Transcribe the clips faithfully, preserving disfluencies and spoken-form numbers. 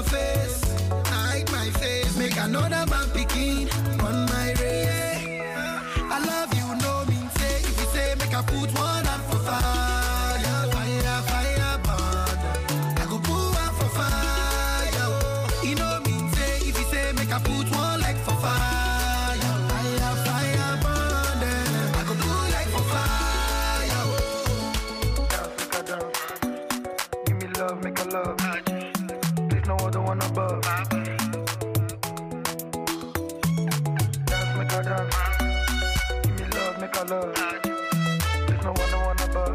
your face, hide my face. Make another man picking on my race. I love you, no mean say. If you say make I put one hand for fire, fire, fire, burn. I go put one for fire. You know mean say. If you say make I put one leg for fire, fire, fire, burn. I go put leg for fire. Dance, make a dance. Give me love, make a love. There's no other one above. Dance, make a dance. Give me love, make a love. There's no other one above.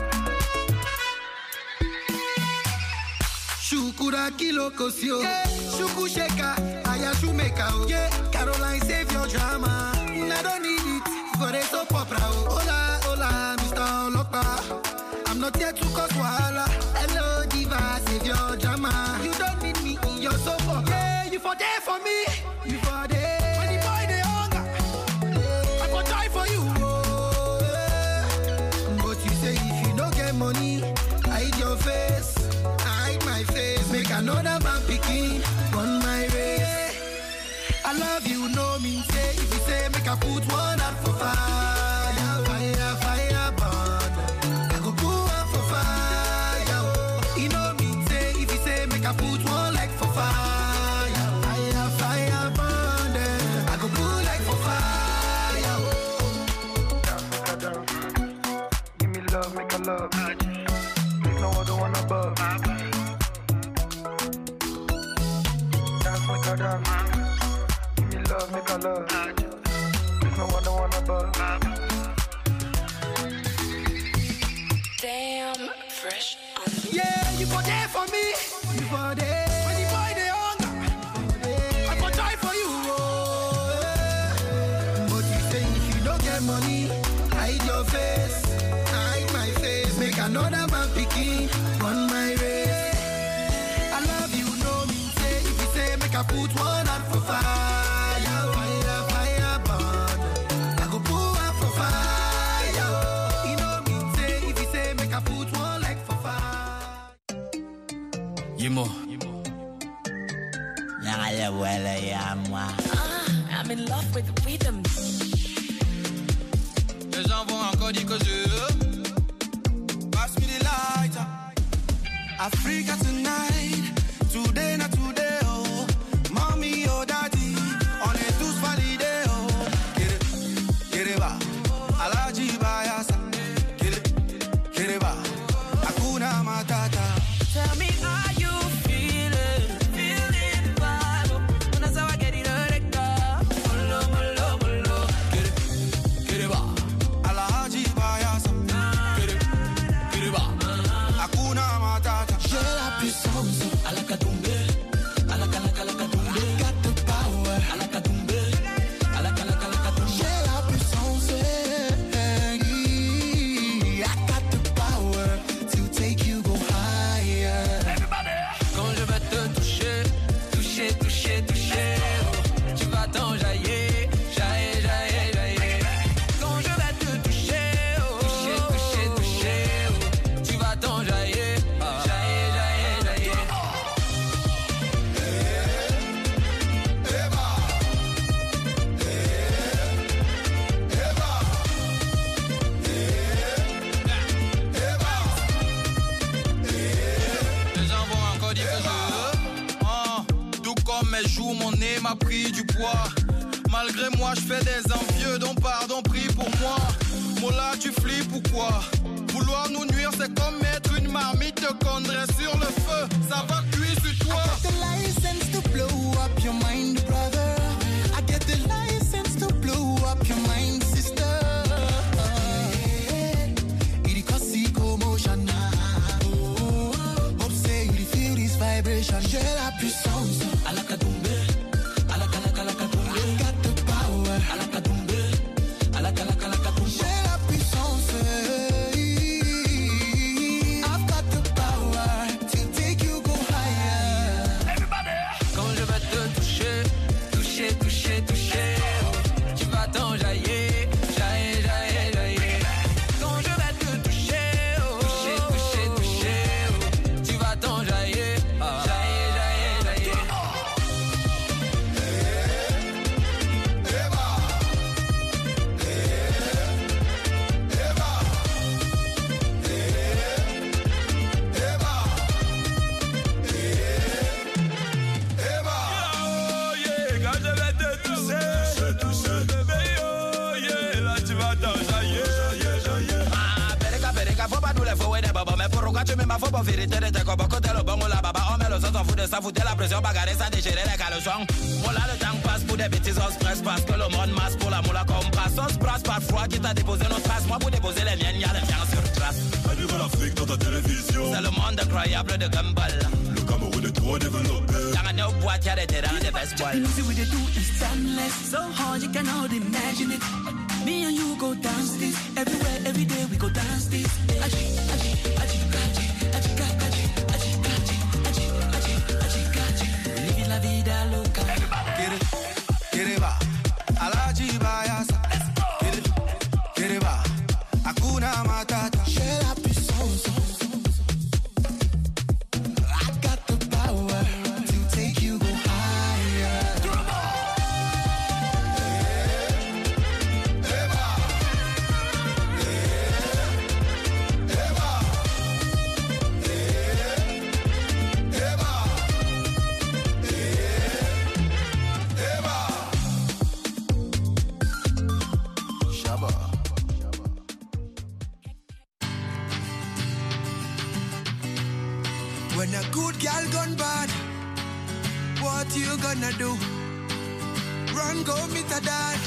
Shukura kilo kosio, yeah. Shuku sheka, aya shumeka, oh. Yeah. Caroline save your drama. I don't need it for a soap opera. Oh. Hola, hola, Mister Olopa. I'm not here to cause wahala. Hello, diva, save your drama. You don't need me in your soap opera. Yeah, you for there for me. You for there. When the boy they hunger, yeah. I for die for you. Oh, yeah. But you say if you don't get money, hide your face, hide my face. Make another man picking on my race. I love you, no mean say. If you say make I put one out for fire, fire, fire, burn. I go put one for fire. You know mean say. If you say make I put one like for fire, fire, fire, burn. I go put like for fire. Dance, make a dance. Give me love, make a love. There's no other one above. Dance, make a dance. Give me love, make a love. There's no other one above. Damn, fresh on the Yeah, you for there for me. You for there. When the boy they hunger, I for die for you. Oh, yeah. But you say if you don't get money, hide your face, hide my face. Make another man picking on my race. I love you, no mean say. If you say make I put one hand for fire, fire, fire, burn. I go put one for fire. You know mean say. If you say make I put one leg for fire. Yemo. Nyangale wele ya moi. Ah, I'm in love with the rhythm. Les gens vont encore dire que je pass me the lighter. Africa tonight, today not today, oh. Mommy, oh daddy, on est tous validés, oh. Get it, get it, ba. Alaji Bayasa, get it, get it, ba. Hakuna Matata. Tell me how you feeling, feeling vibe. Unasawa get it recta. Molo, molo, molo. Get it, get it, ba. Alaji Bayasa, Get it, get it, ba. Hakuna Matata. J'ai la puissance à la Katumbe, à la Kalaka la Katumbe. I got the power. À la Katumbe, à la Kalaka la Katumbe. J'ai la puissance. eh, I got the power to take you go higher. Quand je vais te toucher, toucher, toucher, toucher, oh, tu vas t'enjailler, jaillir, jaillir, jaillir. Quand je vais te toucher, oh, toucher, toucher, toucher, oh, tu vas t'enjailler, jaillir, jaillir, jaillir. Les gens vont encore dire que je ah, tout comme mes joues, mon nez m'a pris du poids. Malgré moi, je fais des envieux, donc pardon, prie pour moi. Mola, tu flippes ou quoi? Vouloir nous nuire, c'est comme mettre une marmite de condré sur le feu. Ça va cuire sur toi. I get the license to blow up your mind, brother. I get the license to blow up your mind, sister. It cause commotion. Oh, hope say you feel this vibration. J'ai la puissance. À la Katumbe, à la Kalaka la Katumbe. I got the power. À la Katumbe, à la Kalaka la Katumbe. J'ai la puissance. eh, faux et des bobos. Mais pourquoi tu mets ma faux pour vérité de tes copains? Côté le bon ou la baba, on met le sang, on fout de ça, fout de la pression, bagarrer, ça déchirer les caleçons. Moi là, le temps passe pour des bêtises, on se presse parce que le monde masse pour la moula comme passe. On se brasse par froid qui t'a déposé nos traces. Moi pour déposer les miennes, y'a les miens sur trace. Un nouvel Afrique dans ta télévision. C'est le monde incroyable de Gumball. Le Cameroun est trop développé. Y'a un autre boîte, y'a des terrains, des best boys. The music we do is timeless, so hard you cannot imagine it. Me and you go dance this, everywhere, every day we go dance this. Aji, aji, aji, aji, aji, aji, aji, aji, aji, aji, aji, aji. Living la vida loca. Get it, get it, va. Alaji Bayasa. Get it, get it, va. Hakuna Matata. J'ai la puissance. I got the power to take you go higher. When a good girl gone bad, what you gonna do? Run, go meet a dad.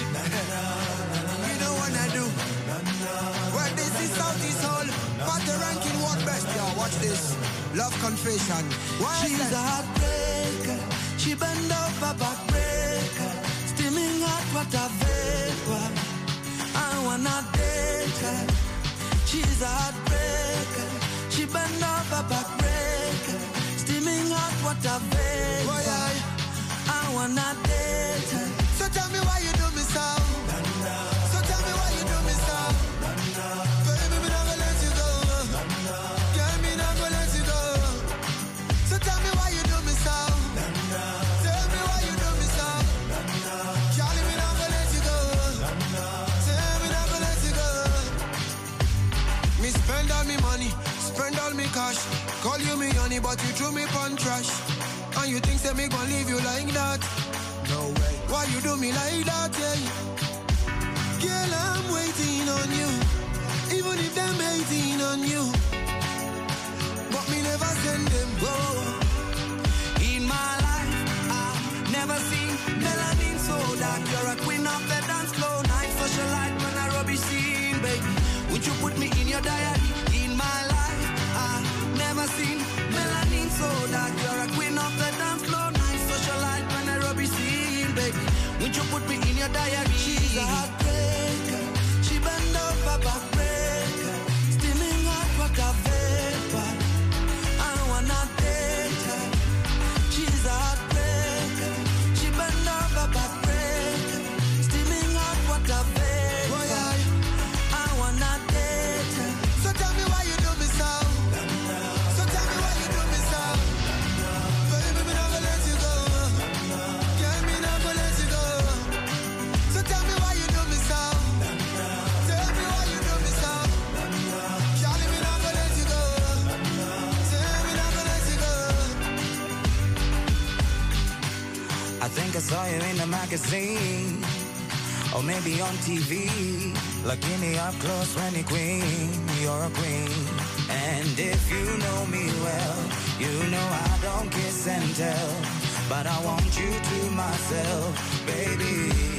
You know what I do. Well, this is Southeast Hall. But the ranking what best, yo. Watch this. Love confession. Why She's a heartbreaker. She bend over backbreaker. Steaming hot water vapor. I wanna date her. She's a heartbreaker. She bend over backbreaker. Steaming hot water vapor. Oh, yeah. I wanna date her. So tell me why you do me so. So tell me why you do me so. Baby, me not gonna let you go. Girl, me not gonna let you go. So tell me why you do me so. Tell me why you do me so. Charlie, me not gonna let you go. Tell me not gonna let you go. Me spend all me money, spend all me cash. Call you me honey, but you threw me pon trash. And you think say me gon' leave you like that? No way. Why you do me like that, yeah? Girl, I'm waiting on you. Even if them hating on you. But me never send them go. In my life, I've never seen melanin so dark. You're a queen of the dance floor. Night socialite when I rubbish scene, baby. Would you put me in your diary? In my life, I've never seen melanin so dark. You're a queen of the dance floor. Night socialite when I rubbish scene, baby. Would you put me in your diary? She's a heartbreaker. She bend over backbreaker. Steaming hot water vapor. I wanna date her. She's a heartbreaker. She bend over backbreaker. Steaming hot water vapor. Oh, yeah. I wanna date her. So tell me why you do me so. So tell me why you do me so. Baby, me not gonna let you go. Girl, me not gonna let you go. So tell me why you do me so. Tell me why you do me so. Charlie, me not gonna let you go. Tell me not gonna let you go. I think I saw you in the magazine, or maybe on T V. Looking me up close when you're queen, you're a queen. And if you know me well, you know I don't kiss and tell, but I want you to myself, baby.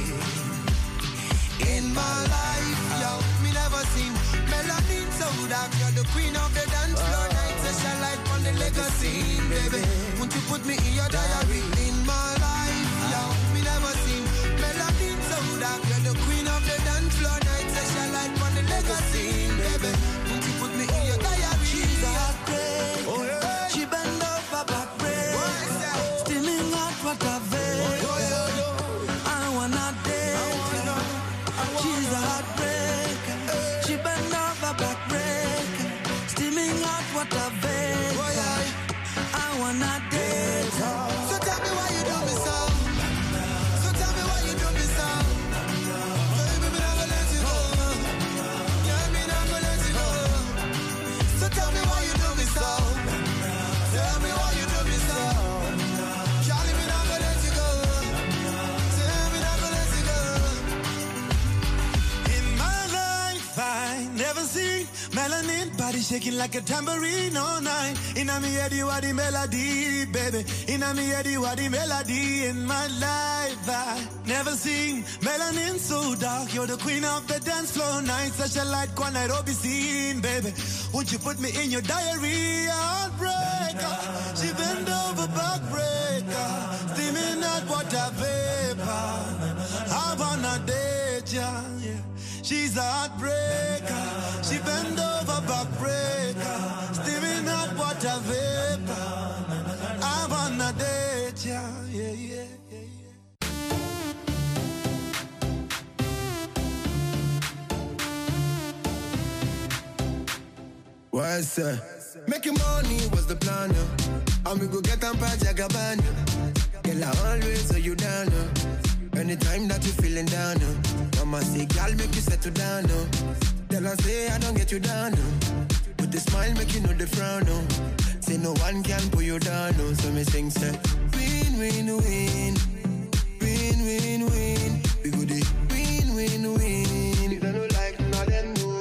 In my life, yo, me never seen melanin so dark. You're the queen of the dance floor. Night session light on the legacy, baby. Won't you put me in your diary? In my life, yo, me never seen melanin so dark. You're the queen of the dance floor. Night session light on the legacy, baby. Won't you put me in your diary? She's a heartbreaker. Oh, yeah. She bend over backbreaker. Steaming hot water vapor. Oh, yeah. I wanna date her. She's a heartbreaker. She bend over backbreaker. Steaming hot water vapor. Oh, yeah. I wanna date her. So tell me why you do me so. So tell me why you do me so. Baby, me not gonna let you go. Yeah, me not gonna let you go. So tell me why you do me so. Tell me why you do me so. Charlie, me not gonna let you go. Tell me not gonna let you go. In my life, I never sing, melanin, body shaking like a tambourine all night. Inna me head you are the melody, baby. Inna me head you are the melody in my life. I never seen melanin so dark. You're the queen of the dance floor night. Such a light one I'd be seen, baby. Won't you put me in your diary? Heartbreaker, she bend over backbreaker, steaming hot water vapor. I wanna date ya, yeah. She's a heartbreaker, she bend over backbreaker, steaming hot water vapor. I wanna date ya, yeah, yeah, yeah, yeah. What's up? Making money was the plan, yeah. And we go get them by Jagaban. Girl, I always hold you down, yeah. Anytime that you feeling down, yeah. Mama say, girl, make you settle down, yeah. Tell her, say, I don't get you down, yeah. With the smile, make you know the frown, yeah. Say, no one can pull you down, yeah. So me sing, say, win, win, win. Win, win, win. We go the win, win, win. You don't know like nothing, no.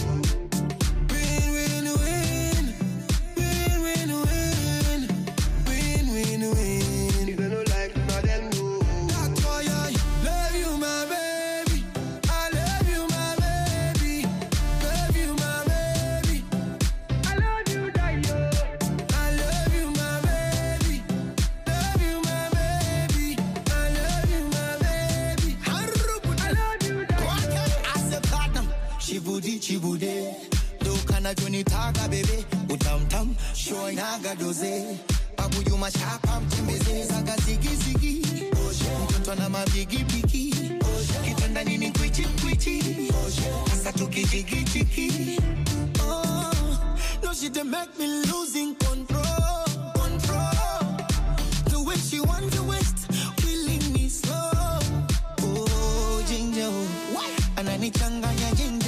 Chibude, do kana joni taga baby, utam tam, show naga doze, babu yuma shapam tembeze, zaga zigi zigi, mtoto na mabigi bigi, kitanda nini kwichi kwichi, asa tuki jigi jigi. Oh, no she dey make me losing control, control. The way she want to waste, killing me slow. Oh, ginger, anani changanya ginger.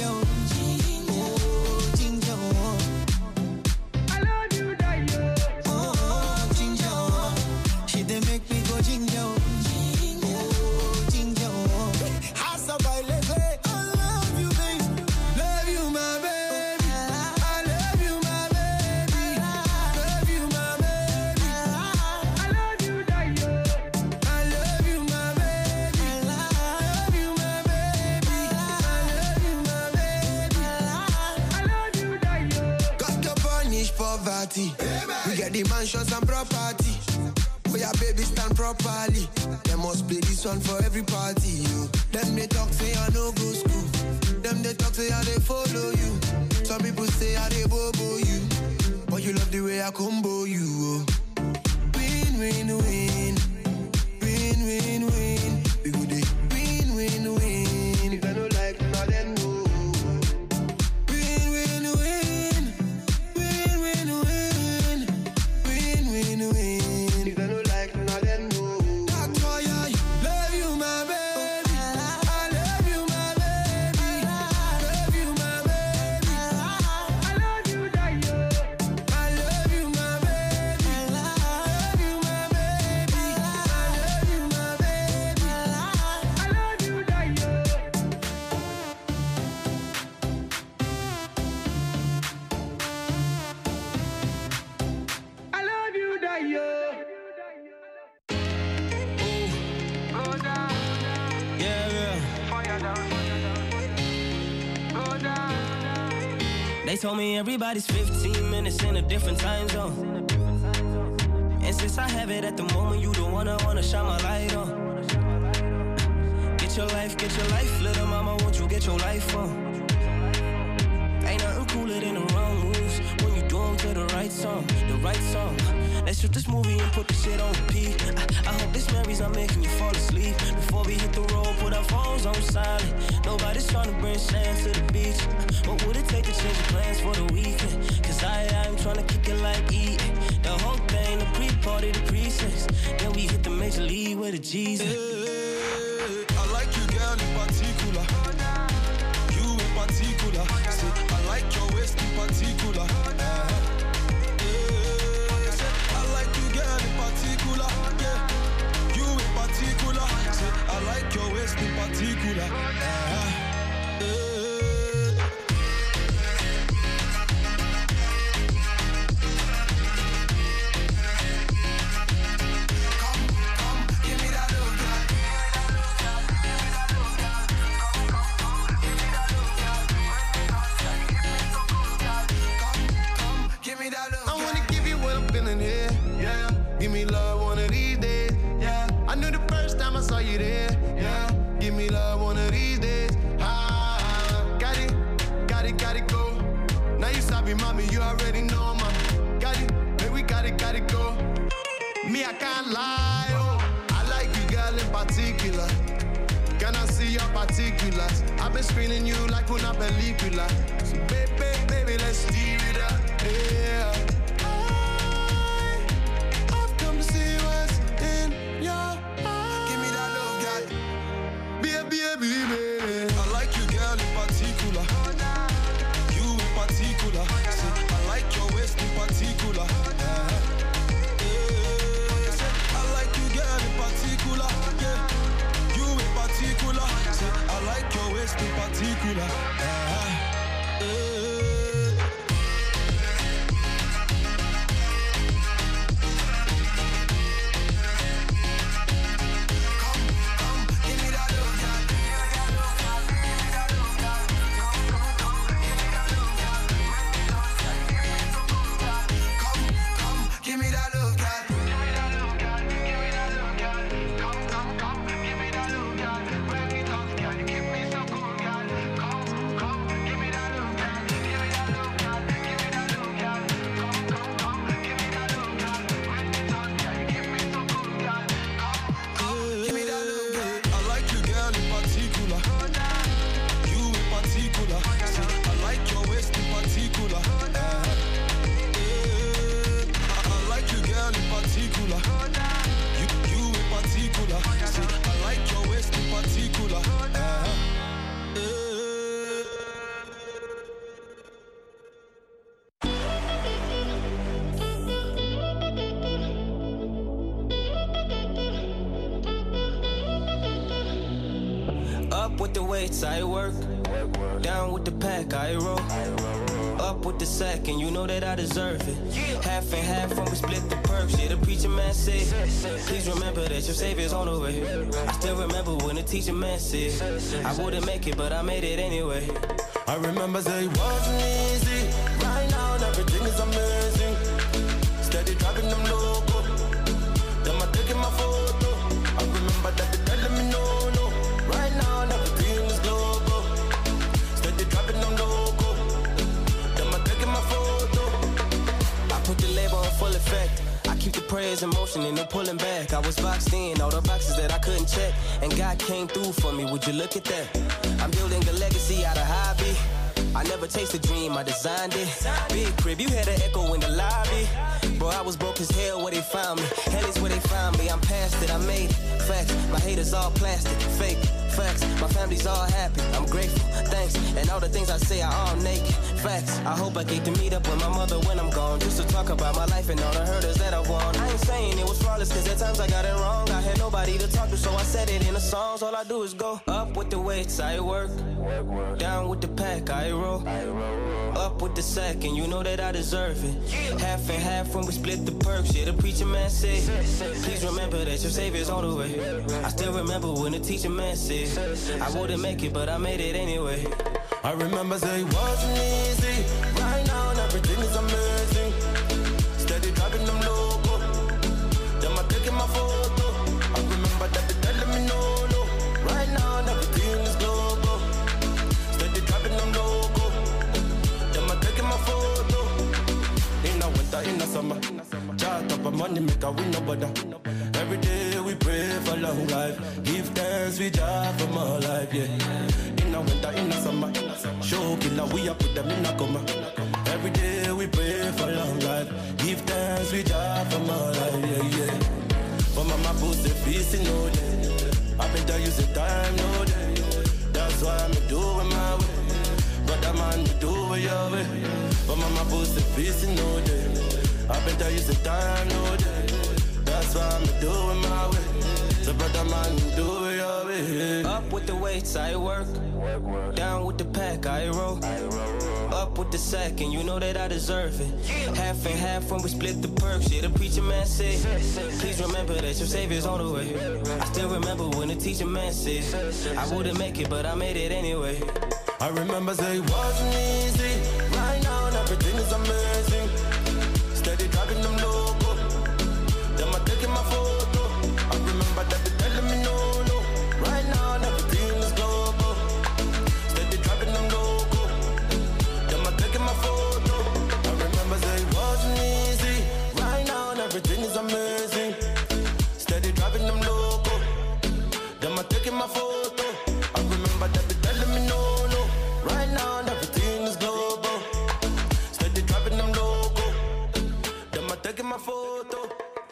We get the mansions and property. Where your baby stand properly. They must play this one for every party. You. Them they talk say I no go school. Them they talk say I they follow you. Some people say I they bobo you. But you love the way I combo you. Oh. Win, win, win. Win, win, win. We go the win, win, win. If I don't like nothing, no. They told me everybody's fifteen minutes in a different time zone. And since I have it at the moment, you the one I wanna shine my light on. Get your life, get your life, little mama, won't you get your life on? Ain't nothing cooler than the wrong moves when you do them to the right song, the right song. Let's shoot this movie and put the shit on repeat. I, I hope this memory's not making you fall asleep. Before we hit the road, put our phones on silent. Nobody's trying to bring sand to the beach. What would it take to change your plans for the weekend? Cause I, I'm trying to kick it like E. The whole thing, the pre-party, the pre-sex. Then we hit the major league with a G's. Hey, I like you, girl, in particular. You in particular. Say, I like your waist in particular. Uh, yeah, say, I like you, girl, in particular. Yeah, you in particular. Say, I like your waist in particular. Uh, yeah. me, you already know, man. Got it, baby, we got it, got it, go. Me, I can't lie, oh. I like you, girl, in particular. Can I see your particulars? I've been screening you like una película. So baby, baby, let's steer it up, yeah. I, I've come to see what's in your eyes. Give me that love, girl. Baby, baby, baby. I like you, girl, in particular. You in particular. See, I like your waist in particular. Uh, yeah. See, I like you, girl, in particular. Yeah. Particular, say, I like your waist in particular. Uh, uh. I work, down with the pack, I roll. Up with the sack, and you know that I deserve it. Half and half when we split the perks. Yeah, the preacher man said, please remember that your savior's on the way. I still remember when the teacher man said, I wouldn't make it, but I made it anyway. I remember say it wasn't easy. Right now, everything is amazing. Steady dropping them loco. Them are taking my photo. I remember that they telling me no, no. Right now, everything is global. Steady dropping them loco. Them are taking my photo. I put the label on full effect. I keep the prayers in motion and no pulling back. I was boxed in, all the boxes that I couldn't check. And God came through for me, would you look at that? I'm building a legacy out of hobby. I never chased a dream, I designed it. Big crib, you had an echo in the lobby. Bro, I was broke as hell where they found me. Hell is where they found me, I'm past it, I made it. Facts, my haters all plastic, fake. Facts, my family's all happy, I'm grateful, thanks. And all the things I say are all naked. Facts, I hope I get to meet up with my mother when I'm gone. Just to talk about my life and all the hurdles that I won. I ain't saying it was flawless, cause at times I got it wrong. I had nobody to talk to, so I said it in the songs. All I do is go up with the weights, I work. Down with the pack, I roll. Up with the sack, and you know that I deserve it. Half and half when we split the perks. Yeah, the preacher man said, please remember that your savior's on the way. I still remember when the teacher man said, I wouldn't make it, but I made it anyway. I remember say it wasn't easy. Right now, everything is amazing. Steady dropping them loco. Them are taking my photo. I remember that they telling me no, no. Right now, everything is global. Steady dropping them loco. Them are taking my photo. In the winter, in the summer. Chart up a money, make a win no bother. Every day we pray for long life. Give thanks, we job for more life, yeah. In the winter, in the summer. Show killer, we up with them in a coma. Every day we pray for long life. Give thanks, we job for more life, yeah, yeah. For mama put the feast in no day. I been tell you the time, no day. That's why I'm doing my way. Brother man, you do it your way. For mama put the feast in no day. I been tell you the time, no day. That's why I'm doing my way. So brother man, do it your way. Up with the weights, I work. Down with the pack, I roll. Up with the sack, and you know that I deserve it. Half and half when we split the perks. Yeah, the preacher man said, please remember that your savior's on the way. I still remember when the teacher man said, I wouldn't make it, but I made it anyway. I remember say it wasn't easy. Right now, everything is amazing. Steady dropping them loco. Them are taking my photo. I remember that they telling me no, no. Right now, everything is global. Steady dropping them loco. Them are taking my photo. I my photo.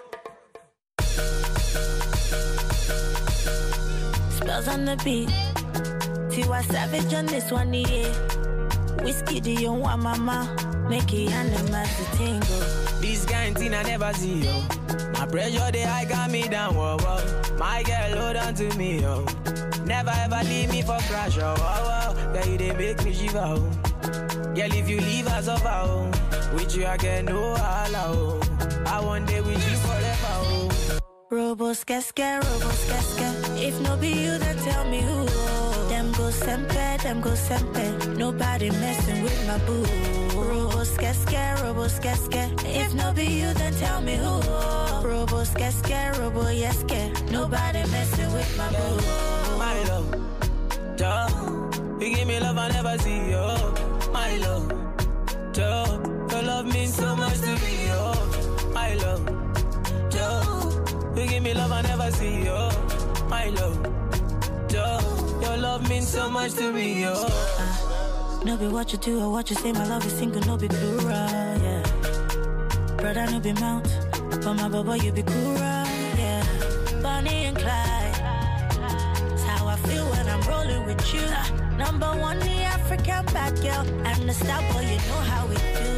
Spells on the beat. Tiwa Savage on this one, yeah. Whiskey, do you want mama? Make it animals to tingle. This kind thing I never see, yo. My pressure, the high got me down, whoa, whoa. My girl, hold on to me, yo. Never ever leave me for crash, oh, oh, oh. Girl, you they make me shiver, oh. Girl, if you leave us over, oh. With you, I get no all, oh. I want day with you forever, oh. Robos, casca, robos, casca. If no be you, then tell me who. Them go sempe, them go sempe. Nobody messing with my boo. Robos, casca, robos, casca. If no be you, then tell me who. Robos, casca, robo, yeske. Nobody messing with my boo. My love, duh. You give me love I never see, yo. My love, duh. Your love means so much to me, yo. My love, duh. You give me love I never see, yo. My love, duh. Your love means so much to me, yo. Uh, no be what you do or what you say, my love is single, no be plural, yeah. Brother, no be mount, but my baba, you be cool, yeah. Bonnie and Clyde, that's how I feel when I'm rolling with you. Uh, number one, the African bad girl, and the star boy, you know how we do.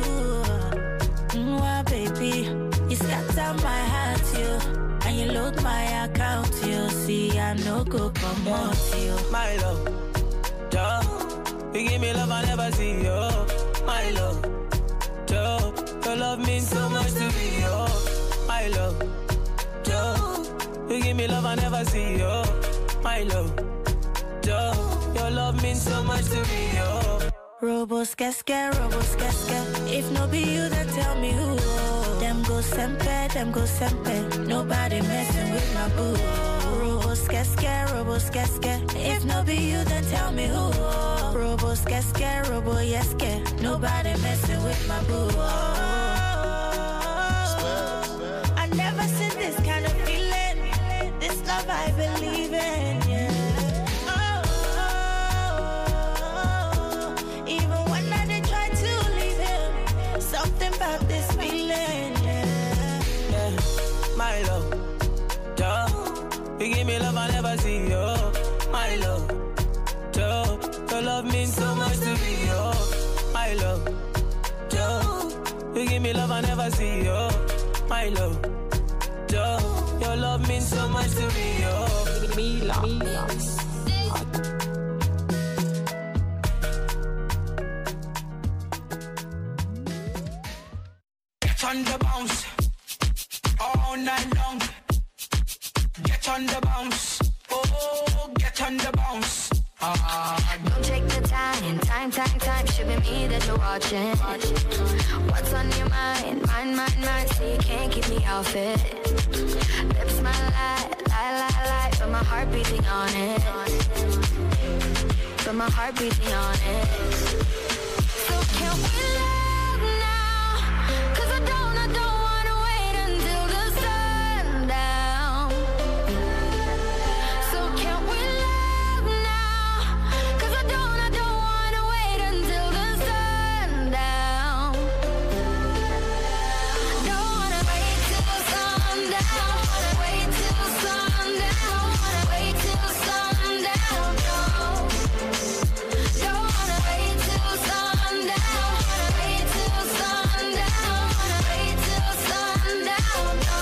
Mm, well, baby, you scatter my heart, you. And you load my account, you see I no go come out, you. My love, duh. You give me love I never see, yo. My love, duh. Your love means so much to me, yo. My love, duh. You give me love I never see, yo. My love, duh. Your love means so much to me, yo. Robos, casca, robos, casca. If no be you, then tell me who. Them go sempe, them go sempe. Nobody messing with my boo. Robos, casca, robos, casca. If no be you, then tell me who. Robos, casca, robo, yeske. Nobody messing with my boo. I never seen this kind of feeling. This love I believe in, yeah. Something about this feeling, yeah. Yeah, my love, duh. You give me love I never see, yo. My love, duh. Your love means so much to me, yo. My love, duh. You give me love I never see, yo. My love, duh. Your love means so much to me, yo. Me love, me love. On the bounce, all night long. Get on the bounce, oh, get on the bounce. Ah. Don't take the time, time, time, time. Should be me that you're watching. What's on your mind, mind, mind, mind? So you can't keep me off it. Lips smile, lie, lie, lie, lie, but my heart beating on it. But my heart beating on it. So can we love now? Cause I don't, I don't wanna wait until the sundown. So can we love now? Cause I don't, I don't wanna wait until the sundown. Don't wanna wait till sundown. Wanna wait till sundown. Wanna wait till sundown. No. Don't wanna wait till sundown. Wanna wait till sundown. Wanna wait till sundown. No.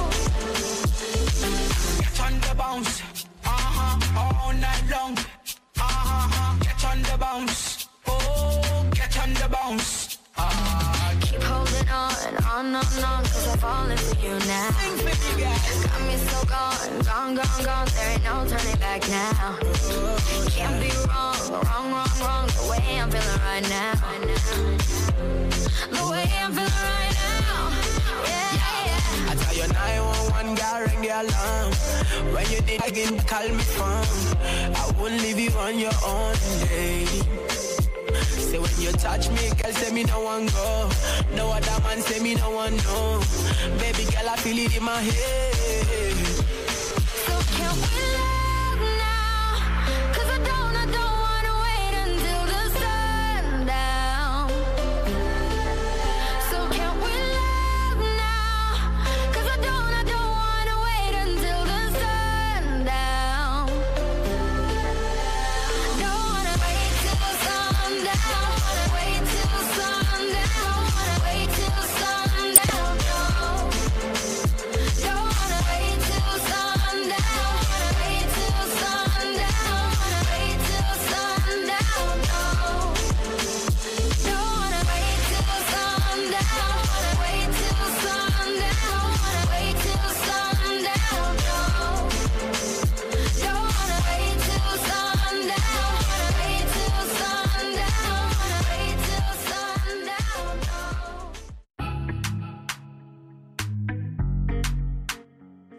Get on the bounce, uh-huh, all night long. Uh-huh, get on the bounce, oh, get on the bounce. Uh, Keep holding on, on, on, on, cause I'm falling for you now. Got me so gone, gone, gone, gone. There ain't no turning back now. Can't be wrong, wrong, wrong, wrong. The way I'm feeling right now. The way I'm feeling right now. Yeah, yeah. I tell you nine one one, girl, ring the alarm. When you did again, call me phone. I wouldn't leave you on your own, lady. Say when you touch me, girl, say me no one go. No other man say me no one know. Baby girl, I feel it in my head. So can we love now? Cause I don't, I don't wanna wait until the sundown. So can we love now?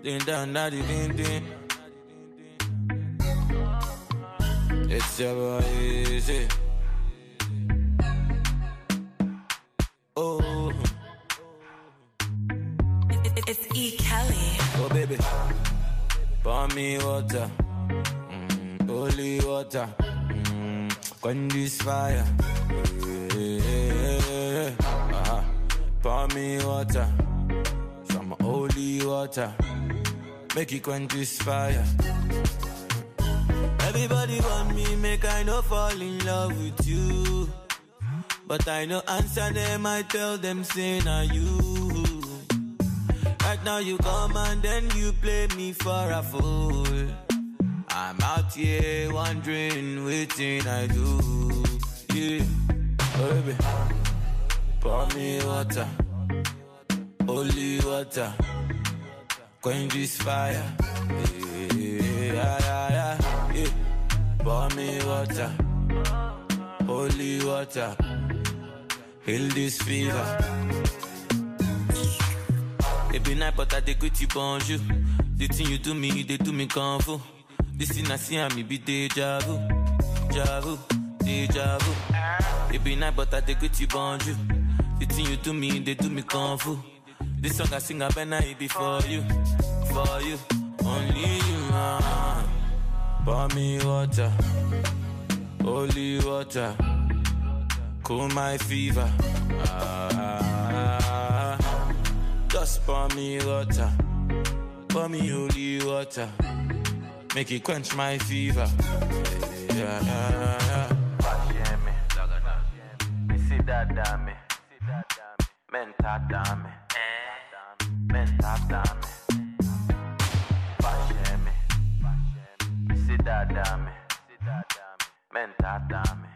Ding dong, daddy, ding ding. It's your boy, easy. Oh. It's E. Kelly. Oh, baby. Pour me water. Mm, holy water. Mm, quench this fire. Yeah, yeah, yeah. Uh-huh. Pour me water. Some holy water. Make it quench this fire. Everybody want me, make I no fall in love with you. But I no answer them, I tell them, say na you. Right now you come and then you play me for a fool. I'm out here wondering waiting I do. Yeah, oh, baby, pour me water, holy water, quench this fire. Yeah, yeah, yeah, yeah, yeah. Pour me water, holy water, heal this fever. It be night, but I take with you, bonjour. The thing you do me, they do me kung fu. This thing I see, I me be deja vu, deja vu, deja vu. It be night, but I take with you, bonjour. The thing you do me, they do me kung fu. This song I sing, I better it be for you, for you, only you, man. Pour me water, holy water, cool my fever. Ah, just pour me water, pour me holy water, make it quench my fever. Yeah, yeah, yeah. Me see that dame, menta dame, menta dame. Me see that dame, menta dame.